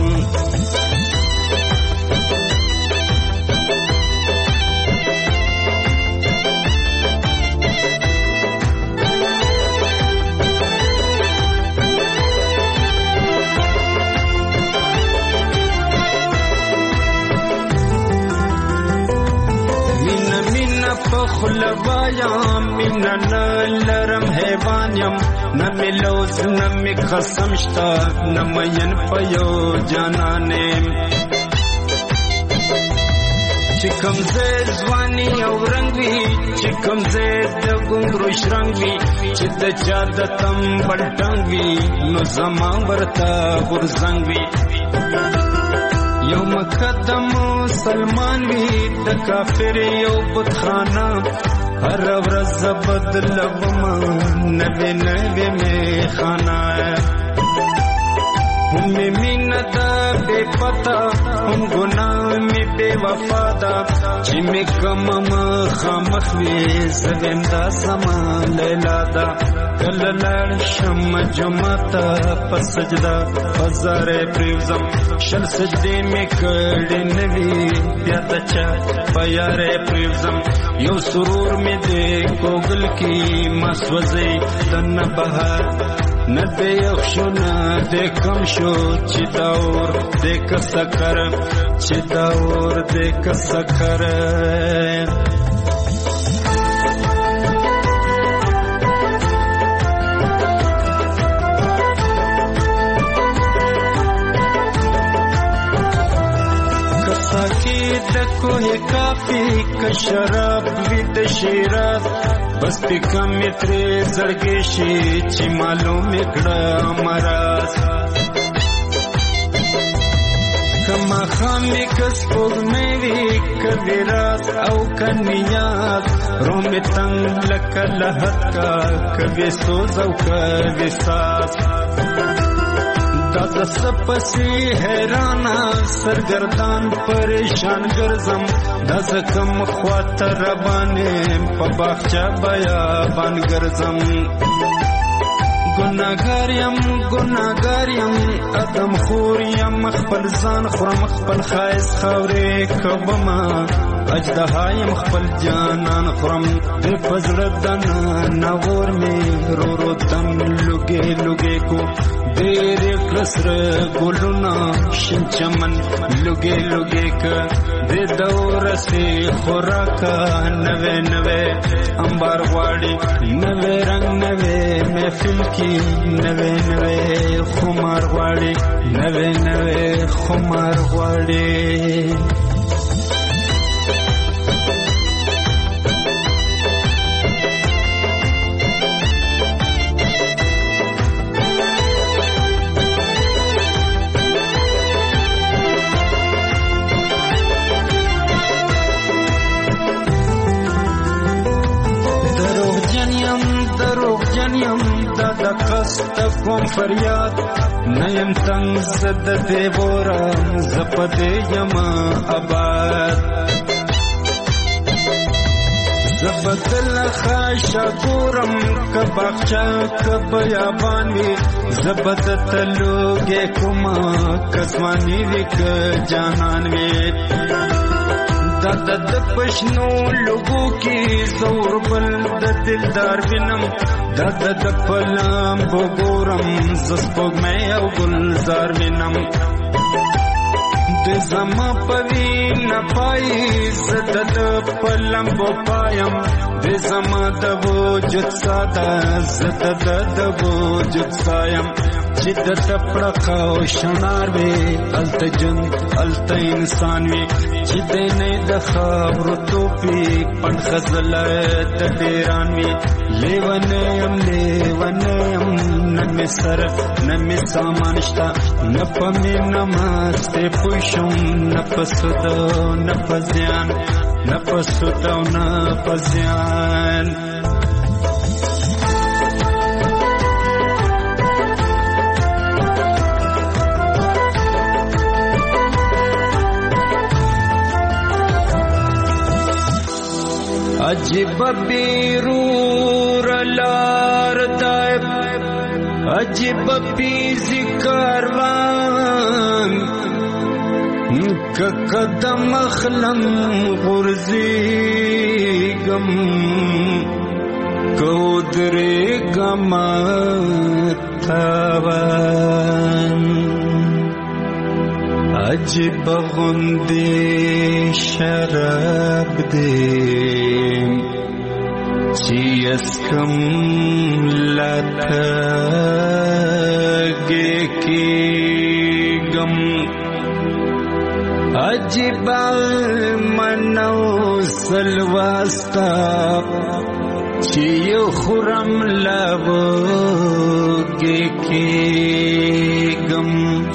خلوایم مینا نلرم حیوانیم نمی لوز نمی قسم شتا نمین پیو جانانیم چکم زید زوانی او رنگ وی چکم زید دگنگروش رنگ وی چی د جادتم بلٹنگ وی نو زمان برتا غرزنگ وی یو مقدم مسلمان وی د کافر یو بتخانه هر ورځ بدلوم نوې نوې می خانه هم مینه دا بے پتا هم ګناه می بے وفا دا چې می کوم مخامخ وی زویم دا سما لیلا دا کله لاړ شم جمعه په سجده هزاره پریوزم شل سجدې مې کړې نوي بیا د چا په یارې پریوزم یو سرور مې دې ګوګل کې ما سوځي دنه بهار نه دې یخشو نه دې کم شو چې دا اور دې که سکر چې دا اور دې که سکر د کوه کافی که شراب وی د شیراز بس په کم ترې زړګې شي چې معلوم کړه مرز کما خامې کس پوګ مې وی کبي رات او کنيات روم تنگ لکه لهت کا کبي سوز او کبي ساز دا د سپسی حیرانا سرگردان پریشان گرزم دا زکم خواتر ربانه پا باخچا بیابان گرزم گناگاریم گناگاریم ادم خوریم خپل ځان خورم خپل خایس خاورې کبما اجدهایم خپل جانان خورم د پزړه دنا نور می رو رو تم لګې لګې کو ډېر کسر ګلونا شین چمن لګې لګې ک د دور سي خوراکا نوې نوې انبار واړي نوې رنگ نوې محفل کی نوې نوې خمار واړي نوې نوې خمار واړي قصد کوم فریاد نیم تنگ زد دیوورا زپد یما آباد زبدل خاشا گورم کباخچا کبیابان وی زبدت لوگے کما کسوانی وی ک جانان وی دا د پښنو لوګو کې زور بل د دلدار وینم دا د پلم بګورم زسپوږ مې او ګلزار وینم د زما پوی نه پای زد د پلم بو پایم د زما د وجود ساده زد د وجود سایم چې د تپړه او شنار وي الته جن الته انسان وي چې د نه د خبرو توپی پټ خزل د ډیران وي لیونه ام لیونه ام نمې سر نمې سامان شتا نه پمې نمسته پوښم نه پسود نه پزیان نه پسود نه پزیان عجیب بیرور لار دائب عجیب پیزی کاروان که قدم اخلم غرزی گم کودری گم تاوان عجیب غندی شراب دی چی اسکم لاتگی کی گم عجیب منو سلواستا چی خورم لابگی کی گم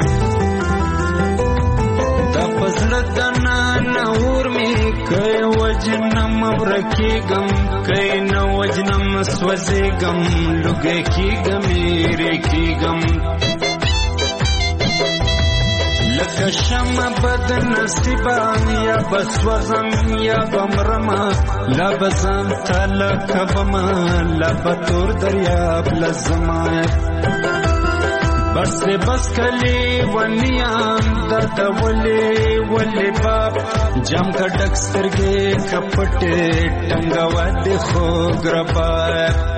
دنا نور می کای وجنم ورکی گم کای نو وجنم سوځي گم لګي کی گم ری کی گم لکه شمع بد نصیبا یا بسوغم یا بمرما لا بزم تالا کبما لا بطور دریاب لزما بس بس کلی ونیام درد ولی ولی باب جام کا ډک سترګې کپټه ټنګوا د خو ګربا